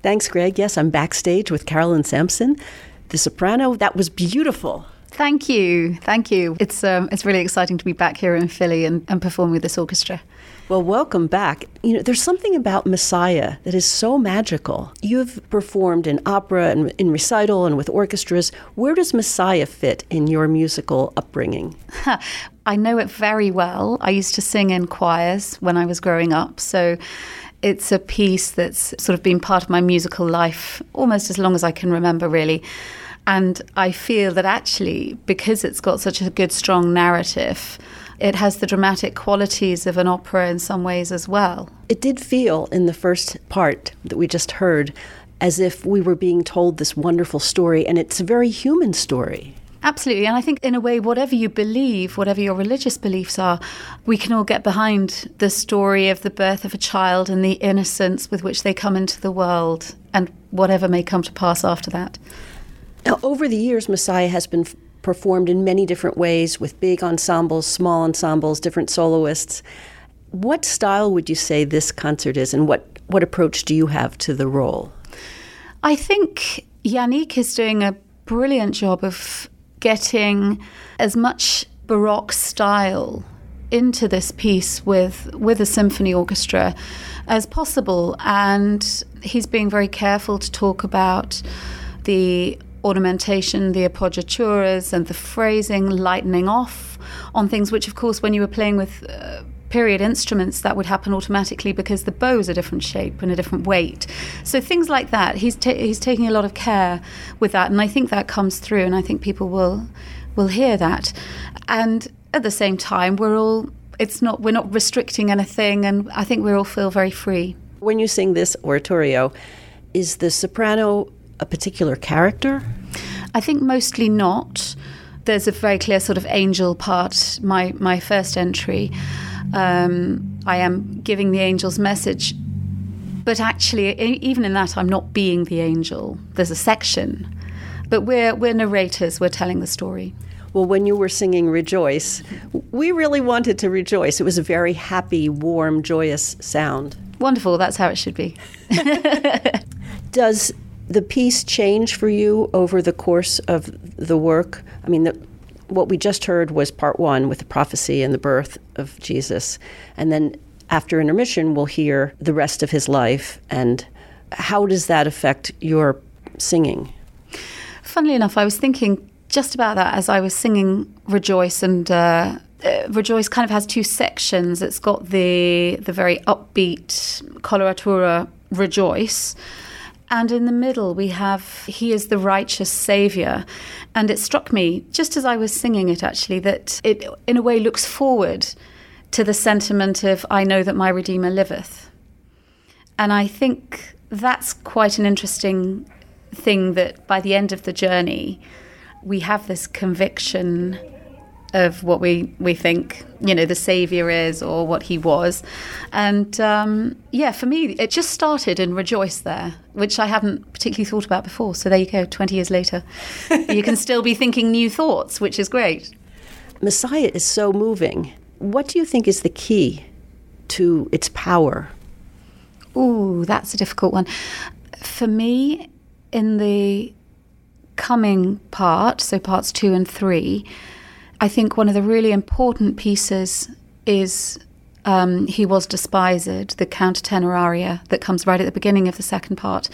Thanks, Greg. Yes, I'm backstage with Carolyn Sampson, the soprano. That was beautiful. Thank you. Thank you. It's really exciting to be back here in Philly and performing with this orchestra. Well, welcome back. You know, there's something about Messiah that is so magical. You've performed in opera and in recital and with orchestras. Where does Messiah fit in your musical upbringing? I know it very well. I used to sing in choirs when I was growing up, so it's a piece that's sort of been part of my musical life almost as long as I can remember, really. And I feel that actually, because it's got such a good, strong narrative, it has the dramatic qualities of an opera in some ways as well. It did feel in the first part that we just heard as if we were being told this wonderful story, and it's a very human story. Absolutely. And I think in a way, whatever you believe, whatever your religious beliefs are, we can all get behind the story of the birth of a child and the innocence with which they come into the world and whatever may come to pass after that. Now, over the years, Messiah has been performed in many different ways with big ensembles, small ensembles, different soloists. What style would you say this concert is, and what approach do you have to the role? I think Yannick is doing a brilliant job of getting as much Baroque style into this piece with a symphony orchestra as possible. And he's being very careful to talk about the ornamentation, the appoggiaturas and the phrasing, lightening off on things which, of course, when you were playing with period instruments, that would happen automatically because the bow is a different shape and a different weight. So things like that, he's taking a lot of care with that, and I think that comes through, and I think people will hear that. And at the same time, we're not restricting anything, and I think we all feel very free. When you sing this oratorio, is the soprano a particular character? I think mostly not. There's a very clear sort of angel part, my first entry. I am giving the angel's message, but actually, even in that, I'm not being the angel. There's a section, but we're narrators. We're telling the story. Well, when you were singing Rejoice, we really wanted to rejoice. It was a very happy, warm, joyous sound. Wonderful. That's how it should be. Does the piece change for you over the course of the work? I mean, what we just heard was part one with the prophecy and the birth of Jesus. And then after intermission, we'll hear the rest of his life. And how does that affect your singing? Funnily enough, I was thinking just about that as I was singing Rejoice. And Rejoice kind of has two sections. It's got the very upbeat coloratura Rejoice. And in the middle, we have He is the righteous Saviour. And it struck me, just as I was singing it actually, that it in a way looks forward to the sentiment of I know that my Redeemer liveth. And I think that's quite an interesting thing, that by the end of the journey, we have this conviction of what we think, the Saviour is or what he was. And for me, it just started in Rejoice there, which I hadn't particularly thought about before. So there you go, 20 years later. You can still be thinking new thoughts, which is great. Messiah is so moving. What do you think is the key to its power? Ooh, that's a difficult one. For me, in the coming part, so parts 2 and 3, I think one of the really important pieces is He was despised, the countertenor aria that comes right at the beginning of the second part.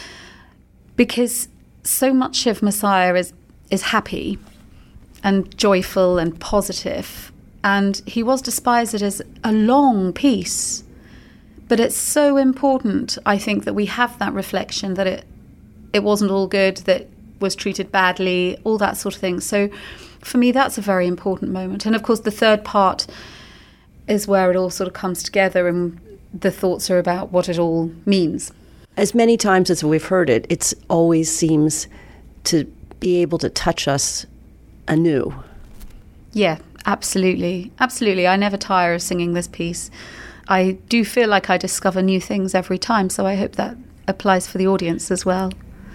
Because so much of Messiah is happy and joyful and positive, and He was despised as a long piece. But it's so important, I think, that we have that reflection that it wasn't all good, that was treated badly, all that sort of thing. So for me, that's a very important moment. And of course, the third part is where it all sort of comes together and the thoughts are about what it all means. As many times as we've heard it, it always seems to be able to touch us anew. Yeah, absolutely. Absolutely. I never tire of singing this piece. I do feel like I discover new things every time, so I hope that applies for the audience as well.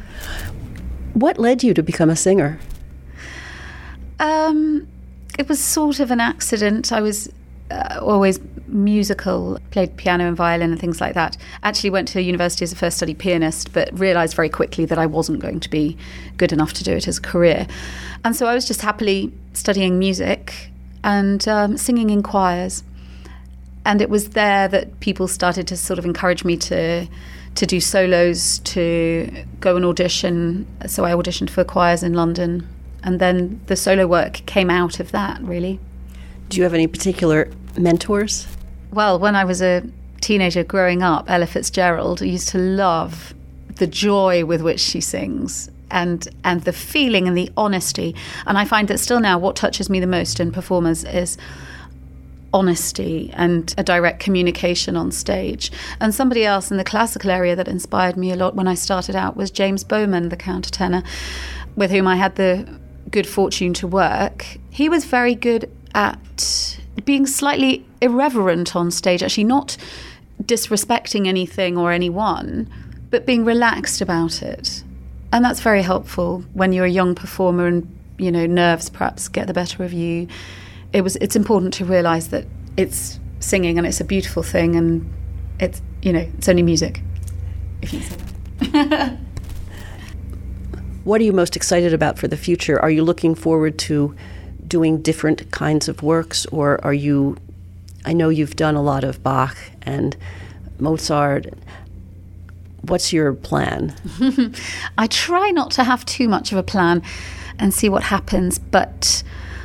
What led you to become a singer? It was sort of an accident. I was always musical, played piano and violin and things like that. Actually went to university as a first study pianist, but realised very quickly that I wasn't going to be good enough to do it as a career. And so I was just happily studying music and singing in choirs. And it was there that people started to sort of encourage me to do solos, to go and audition. So I auditioned for choirs in London. And then the solo work came out of that, really. Do you have any particular mentors? Well, when I was a teenager growing up, Ella Fitzgerald, I used to love the joy with which she sings and the feeling and the honesty. And I find that still now what touches me the most in performers is honesty and a direct communication on stage. And somebody else in the classical area that inspired me a lot when I started out was James Bowman, the countertenor, with whom I had the good fortune to work. He was very good at being slightly irreverent on stage, actually not disrespecting anything or anyone, but being relaxed about it. And that's very helpful when you're a young performer and, you know, nerves perhaps get the better of you. It's important to realise that it's singing and it's a beautiful thing and it's, you know, it's only music, if you say that. What are you most excited about for the future? Are you looking forward to doing different kinds of works, or are you, I know you've done a lot of Bach and Mozart. What's your plan? I try not to have too much of a plan and see what happens, but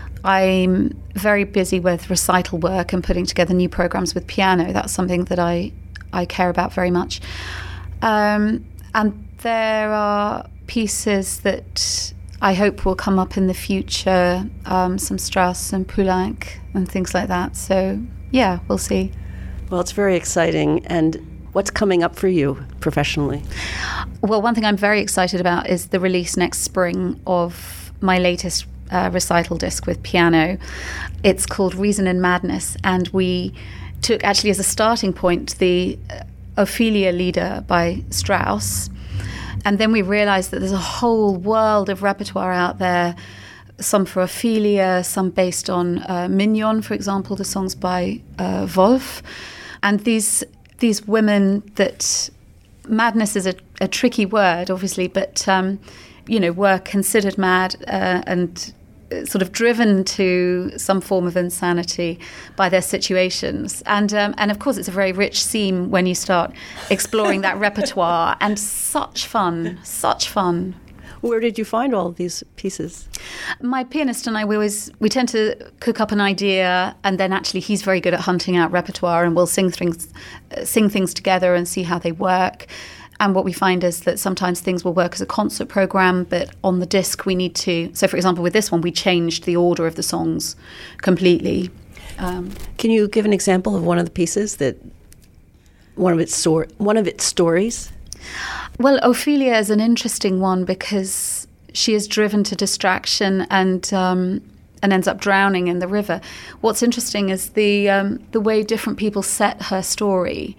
I'm very busy with recital work and putting together new programs with piano. That's something that I care about very much. And there are pieces that I hope will come up in the future, some Strauss and Poulenc and things like that. So, yeah, we'll see. Well, it's very exciting. And what's coming up for you professionally? Well, one thing I'm very excited about is the release next spring of my latest recital disc with piano. It's called Reason and Madness, and we took actually as a starting point the Ophelia Lieder by Strauss, and then we realized that there's a whole world of repertoire out there, some for Ophelia, some based on Mignon, for example, the songs by Wolf, and these women that, madness is a tricky word, obviously, but you know, were considered mad and sort of driven to some form of insanity by their situations. And of course, it's a very rich theme when you start exploring that repertoire, and such fun. Where did you find all of these pieces? My pianist and I, we tend to cook up an idea, and then actually he's very good at hunting out repertoire, and we'll sing things together and see how they work. And what we find is that sometimes things will work as a concert program, but on the disc we need to. So, for example, with this one, we changed the order of the songs completely. Can you give an example of one of the pieces one of its stories? Well, Ophelia is an interesting one because she is driven to distraction and ends up drowning in the river. What's interesting is the way different people set her story.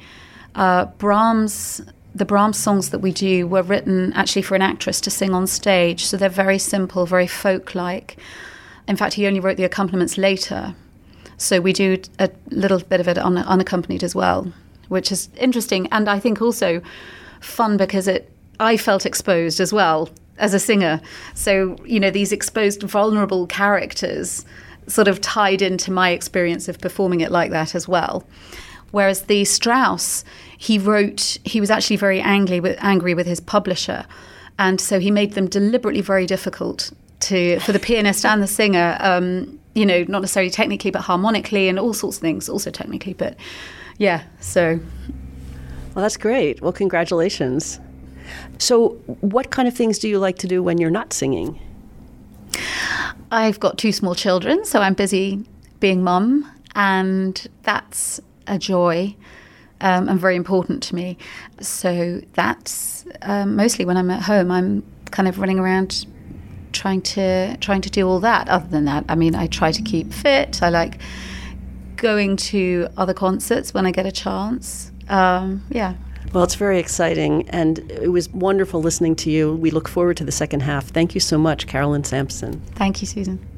The Brahms songs that we do were written actually for an actress to sing on stage, so they're very simple, very folk-like. In fact, he only wrote the accompaniments later, so we do a little bit of it unaccompanied as well, which is interesting, and I think also fun because I felt exposed as well as a singer. So, you know, these exposed, vulnerable characters sort of tied into my experience of performing it like that as well. Whereas the Strauss, he was actually very angry with his publisher. And so he made them deliberately very difficult for the pianist and the singer, you know, not necessarily technically, but harmonically and all sorts of things, also technically. But yeah, so. Well, that's great. Well, congratulations. So what kind of things do you like to do when you're not singing? I've got 2 small children, so I'm busy being mum, and that's a joy and very important to me. So that's mostly when I'm at home. I'm kind of running around trying to do all that. Other than that, I mean, I try to keep fit. I like going to other concerts when I get a chance. Yeah. Well, it's very exciting, and it was wonderful listening to you. We look forward to the second half. Thank you so much, Carolyn Sampson. Thank you, Susan.